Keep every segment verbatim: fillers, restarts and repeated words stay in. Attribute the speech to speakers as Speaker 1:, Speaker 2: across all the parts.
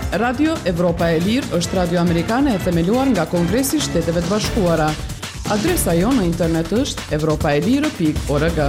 Speaker 1: Radio Evropa e Lirë është radio amerikane e themeluar nga Kongresi i Shteteve të Bashkuara. Adresa jonë në internet është evropaelire pikë org.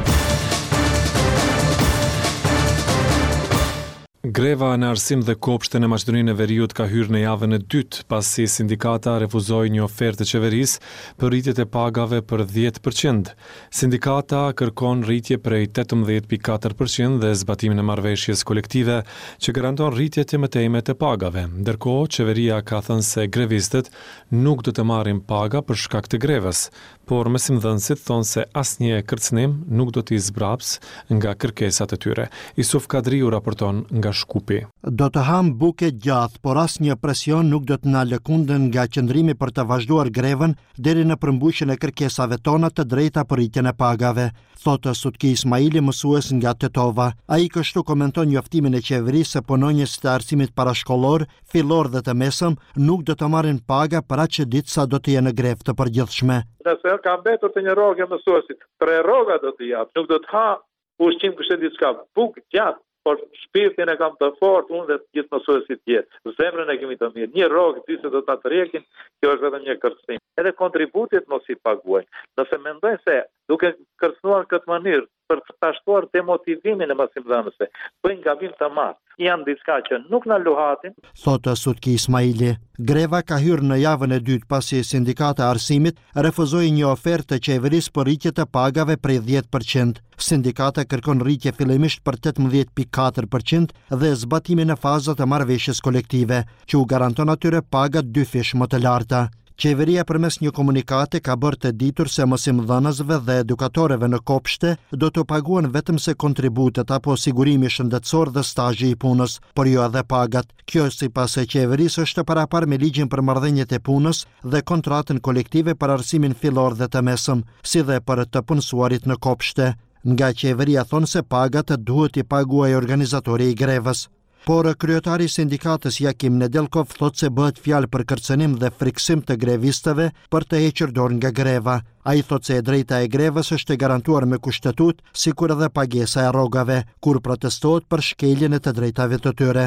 Speaker 2: Greva në arsim dhe kopshte në Maqedoninë e Veriut ka hyrë në javën e dytë pasi sindikata refuzoi një ofertë të qeverisë për rritjet e pagave për dhjetë përqind. Sindikata kërkon rritje prej tetëmbëdhjetë pikë katër përqind dhe zbatimin e marrëveshjes kolektive që garanton rritje të mëtejme të pagave. Ndërkohë, qeveria ka thënë se grevistët nuk do të marrin paga për shkak të grevës, por mesimdhënësit thonë se asnjë kërcënim nuk do t'i zbraps nga kërkesat e tyre. Isuf Kadriu raporton nga Shkupi.
Speaker 3: Do të ham buke gjatë, por asnjë presion nuk do të na lëkundën nga qëndrimi për të vazhduar grevën deri në përmbushjen e kërkesave tona të drejta për rritjen e pagave, thotë Sutki Ismaili, mësues nga Tetova. Ai kështu komenton njoftimin e qeverisë se punonjësit të arsimit parashkollor, fillor dhe të mesëm nuk do të marrin paga për aq ditë sa do të jenë në grevë të përgjithshme.
Speaker 4: Nëse ka mbetur të një rrogë mësuesit, tre rroga do të jap, nuk do të ha ushqim kështu diçka buk gjatë, por shpirtin e kam të fort, unë dhe gjithë mësuesit tjerë. Zemrën e kemi të mirë. Një rrogë, dy se do ta tërheqin, kjo është vetëm një kërcënim. Edhe kontributit mos i paguajnë. Nëse mendojnë se duke kërcënuar këtë mënyrë për të tashtuar demotivimin e mësimdhënësve, bëjnë gabim të madh. Janë diçka që nuk na luhatin,
Speaker 3: thotë Sutki Ismaili. Greva ka hyrë në javën e dytë pasi sindikata e arsimit refuzoi një ofertë të qeverisë për rritje të pagave prej dhjetë përqind. Sindikata kërkon rritje fillimisht për tetëmbëdhjetë pikë katër përqind dhe zbatimin e fazat e marrëveshjes kolektive, që u garanton atyre paga dy fish më të larta. Qeveria përmes një komunikate ka bërë të ditur se mësimdhënësve dhe edukatorëve në kopshte do të paguhen vetëm se kontributet apo sigurimi shëndetësor dhe stazhi i punës, por jo edhe pagat. Kjo sipas e qeverisë është parapar me ligjin për marrëdhëniet e punës dhe kontratën kolektive për arsimin fillor dhe të mesëm, si dhe për të punësuarit në kopshte. Nga qeveria thonë se pagat duhet i paguajë organizatori i grevës. Por kryetari i sindikatës Jakim Nedelkov thotë se bëhet fjalë për kërcënim dhe friksim të grevistëve për të hequr dorë nga greva. Ai thotë se e drejta e grevës është e garantuar me kushtetut, sikur edhe pagesa e rrogave, kur protestohet për shkeljen e të drejtave të tyre.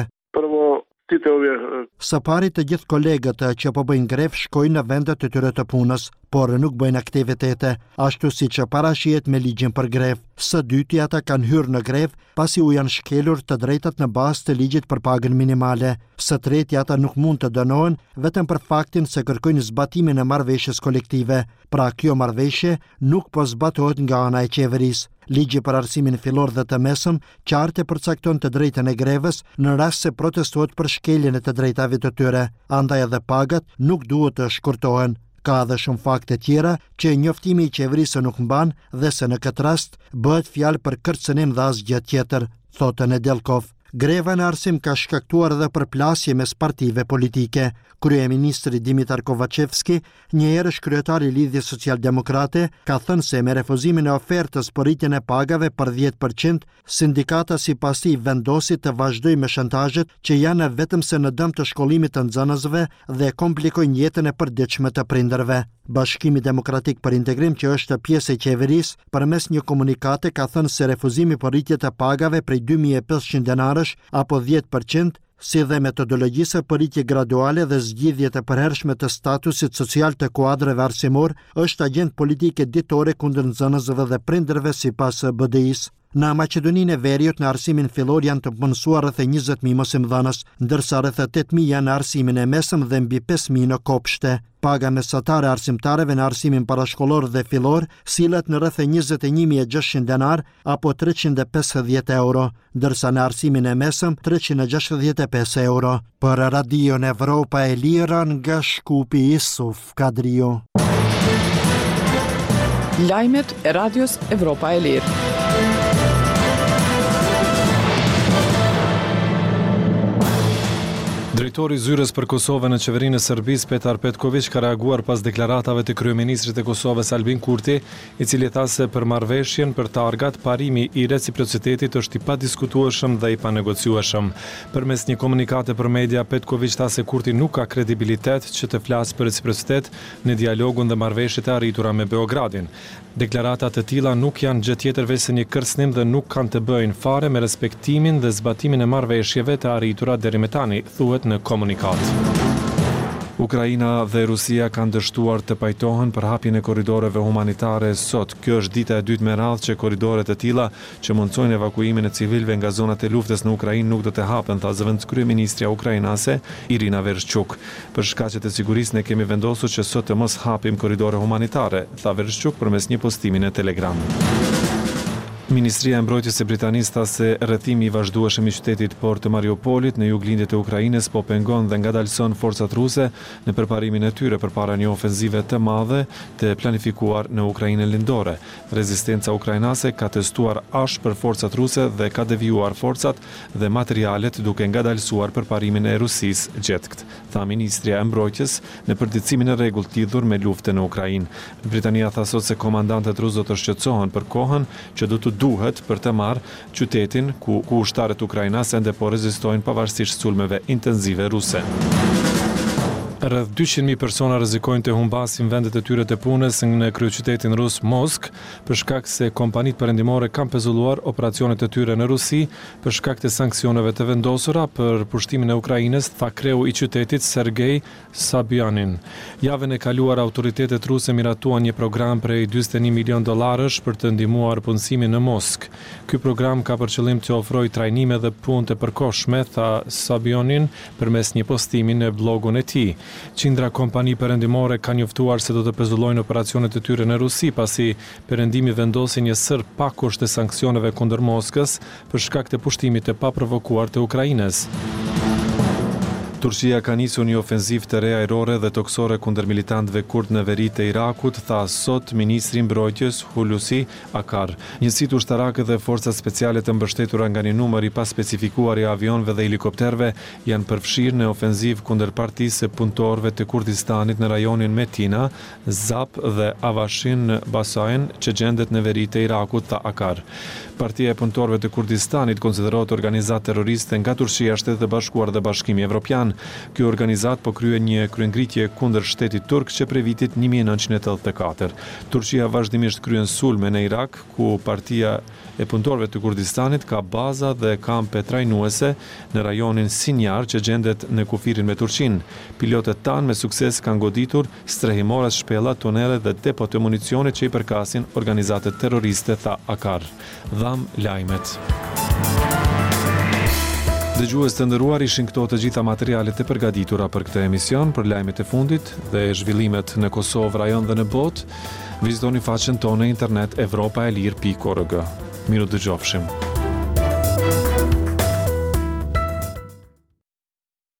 Speaker 3: Së pari të gjithë kolegët që po bëjnë grevë shkojnë në vendet e tyre të punës, por nuk bëjnë aktivitete, ashtu si që parashihet me ligjin për grevë. Së dyti ata kanë hyrë në grevë pasi u janë shkelur të drejtat në bazë të ligjit për pagën minimale. Së treti ata nuk mund të dënohen vetëm për faktin se kërkojnë zbatimin e marrëveshjes kolektive. Pra kjo marrëveshje nuk po zbatohet nga ana e qeverisë. Ligji për arsimin fillor dhe të mesëm qartë përcakton të drejtën e grevës në rast se protestohet për shkeljen e të drejtave të tyre, andaj edhe pagat nuk duhet të shkurtohen. Ka edhe shumë fakte tjera që njoftimi i qeverisë nuk mban dhe se në këtë rast bëhet fjalë për kërcënim dhe asgjë tjetër, thotë Nedelkov. Greva në arsim ka shkaktuar edhe përplasje mes partive politike. Kryeministri Dimitar Kovacevski, një herësh kryetari i Lidhjes Socialdemokrate, ka thënë se me refuzimin e ofertës për rritjen e pagave për dhjetë përqind, sindikata sipas tij vendosi të vazhdojë me shantazhet që janë vetëm se në dëm të shkollimit të nxënësve dhe komplikojnë jetën e përditshme të prindërve. Bashkimi Demokratik për Integrim, që është pjesë e qeverisë, përmes një komunikate ka thënë se refuzimi për rritje të pagave prej dy mijë e pesëqind denarësh apo dhjetë përqind, si dhe metodologjisë për rritje graduale dhe zgjidhjet e përhershme të statusit social të kuadreve arsimor, është agjend politike ditore kundër nxënësve dhe prindërve sipas B D I-s. Në Maqedoninë e Veriut në arsimin fillor janë të punësuar rreth njëzet mijë mësimdhënës, ndërsa rreth tetë mijë janë në arsimin e mesëm dhe mbi pesë mijë në kopshte. Paga mesatare arsimtarëve në arsimin parashkollor dhe fillor sillet në rreth njëzet e një mijë e gjashtëqind denar apo treqind e pesëdhjetë euro, ndërsa në arsimin e mesëm treqind e gjashtëdhjetë e pesë euro. Për Radion Evropa e Lira nga Shkupi, Isuf Kadriu.
Speaker 1: Lajmet e Radios Evropa e Lirë.
Speaker 2: Drejtori i Zyrës për Kosovën në qeverinë e Serbisë, Petar Petković, ka reaguar pas deklaratave të kryeministrit të Kosovës Albin Kurti, i cili tha se për marrëveshjen për targat parimi i reciprocitetit është i padiskutueshëm dhe i panegociueshëm. Përmes një komunikate për media, Petković tha se Kurti nuk ka kredibilitet që të flasë për reciprocitet në dialogun dhe marrëveshjet e arritura me Beogradin. Deklaratat të tilla nuk janë gjë tjetër veç se një kërcënim dhe nuk kanë të bëjnë fare me respektimin dhe zbatimin e marrëveshjeve të arritura deri më tani, thuhet në komunikat. Ukraina dhe Rusia kanë dështuar të pajtohen për hapjen e korridoreve humanitare sot. Kjo është dita e dytë me radhë që korridore të tilla që mundsojnë evakuimin e civilëve nga zonat e luftës në Ukrainë nuk do të hapen, tha zëvendëskryeministria ukrainase Irina Vereshchuk. Për shkaqet e sigurisë ne kemi vendosur që sot të mos hapim korridore humanitare, tha Vereshchuk përmes një postimi në Telegram. Ministria e Mbrojtjes e Britanisë tha se rrethimi i vazhdueshëm i qytetit port të Mariupolit në juglindjet e Ukrainës po pengon dhe ngadalson forcat ruse në përparimin e tyre përpara një ofenzive të madhe të planifikuar në Ukrainën lindore. Rezistenca ukrainase ka testuar ash për forcat ruse dhe ka devijuar forcat dhe materialet duke ngadalsuar përparimin e Rusisë gjetkt, tha Ministria e Mbrojtjes në përditësimin e rregullt lidhur me luftën në Ukrainë. Britania tha sot se komandantët rusë do të shqetësohen për kohën që do të duhet për të marrë qytetin ku, ku ushtarët ukrainase ende po rezistojnë pavarësisht sulmeve intenzive ruse. Rreth dyqind mijë persona rrezikojnë të humbasin vendet e tyre të punës në kryeqytetin rus Moskë për shkak se kompanitë perëndimore kanë pezulluar operacionet e tyre në Rusi për shkak të sanksioneve të vendosura për pushtimin e Ukrainës, tha kreu i qytetit Sergej Sabyanin. Javën e kaluar autoritetet ruse miratuan një program prej njëzet e një milion dollarësh për të ndihmuar punësimin në Moskë. Ky program ka për qëllim të ofrojë trajnime dhe punë të përkohshme, tha Sabyanin përmes një postimi në blogun e tij. Qindra kompani perëndimore kanë njoftuar se do të pezullojnë operacionet e tyre në Rusi pasi perëndimi vendosi një sër pakusht të sanksioneve kundër Moskës për shkak të pushtimit të paprovokuar të Ukrainës. Turqia ka nisur një ofenzivë të re ajrore dhe toksore kundër militantëve kurd në veri të Irakut, tha sot ministri i mbrojtjes Hulusi Akar. Njësitë ushtarake dhe forcat speciale të mbështetura nga një numër i paspecifikuar i avionëve dhe helikopterëve janë përfshirë në ofenzivë kundër partisë së punëtorëve të Kurdistanit në rajonin Metina, Zap dhe Avashin në Basain, që gjendet në veri të Irakut, tha Akar. Partia e punëtorëve të Kurdistanit konsiderohet organizatë terroriste nga Turqia, Shtetet e Bashkuara dhe Bashkimi Evropian. Ky organizat po kryen një kryengritje kundër shtetit turk që prej vitit një mijë e nëntëqind e tetëdhjetë e katër. Turqia vazhdimisht kryen sulme në Irak, ku Partia e Punëtorëve të Kurdistanit ka baza dhe kampe trajnuese në rajonin Sinjar që gjendet në kufirin me Turqinë. Pilotët tanë me sukses kanë goditur strehimore shpella, tunele dhe depo të municionit që i përkasin organizatet terroriste, tha Akar. Dham lajmet. Dëgjues të nderuar, ishin këto të gjitha materialet e përgatitura për këtë emision. Për lajmet e fundit dhe zhvillimet në Kosovë, rajon dhe në botë, vizitoni faqen tonë në internet evropaelir pikë org. Miru dëgjofshim.